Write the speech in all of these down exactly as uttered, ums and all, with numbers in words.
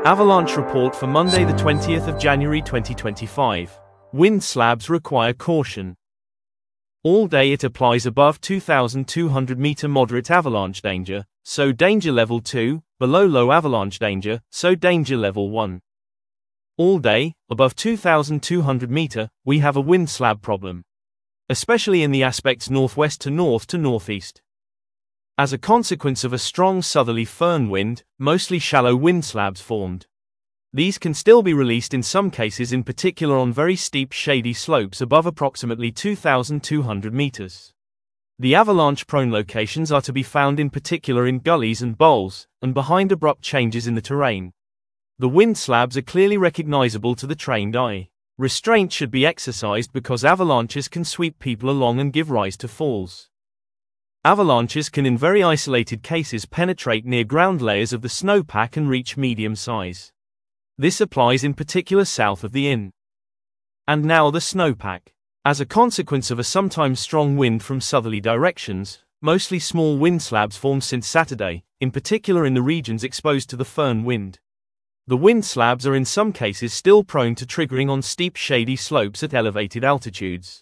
Avalanche report for Monday the twentieth of January twenty twenty-five. Wind slabs require caution. All day it applies above two thousand two hundred meter moderate avalanche danger, so danger level two, below low avalanche danger, so danger level one. All day, above two thousand two hundred meter, we have a wind slab problem, especially in the aspects northwest to north to northeast. As a consequence of a strong southerly foehn wind, mostly shallow wind slabs formed. These can still be released in some cases, in particular on very steep shady slopes above approximately two thousand two hundred meters. The avalanche-prone locations are to be found in particular in gullies and bowls, and behind abrupt changes in the terrain. The wind slabs are clearly recognizable to the trained eye. Restraint should be exercised because avalanches can sweep people along and give rise to falls. Avalanches can in very isolated cases penetrate near ground layers of the snowpack and reach medium size. This applies in particular south of the Inn. And now the snowpack. As a consequence of a sometimes strong wind from southerly directions, mostly small wind slabs formed since Saturday, in particular in the regions exposed to the foehn wind. The wind slabs are in some cases still prone to triggering on steep shady slopes at elevated altitudes.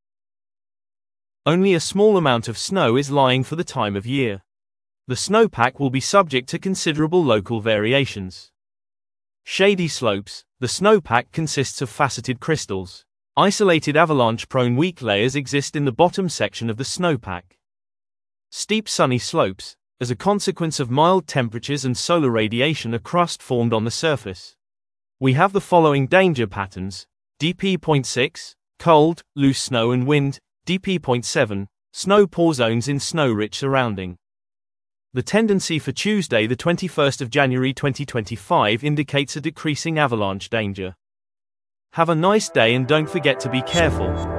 Only a small amount of snow is lying for the time of year. The snowpack will be subject to considerable local variations. Shady slopes. The snowpack consists of faceted crystals. Isolated avalanche-prone weak layers exist in the bottom section of the snowpack. Steep sunny slopes. As a consequence of mild temperatures and solar radiation, a crust formed on the surface. We have the following danger patterns: D P zero point six, cold, loose snow and wind; D P zero point seven, snow pore zones in snow-rich surrounding. The tendency for Tuesday the twenty-first of January twenty twenty-five indicates a decreasing avalanche danger. Have a nice day and don't forget to be careful.